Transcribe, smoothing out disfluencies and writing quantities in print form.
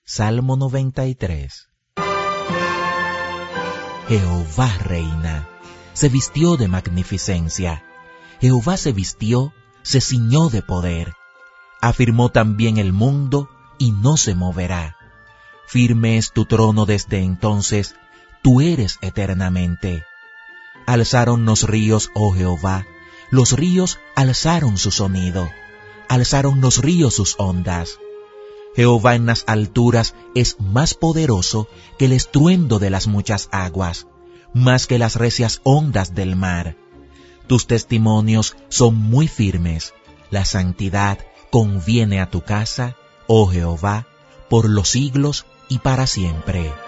Salmo 93. Jehová reina, se vistió de magnificencia. Jehová se vistió, se ciñó de poder. Afirmó también el mundo y no se moverá. Firme es tu trono desde entonces, tú eres eternamente. Alzaron los ríos, oh Jehová, los ríos alzaron su sonido, alzaron los ríos sus ondas. Jehová en las alturas es más poderoso que el estruendo de las muchas aguas, más que las recias ondas del mar. Tus testimonios son muy firmes, la santidad conviene a tu casa, oh Jehová, por los siglos y para siempre.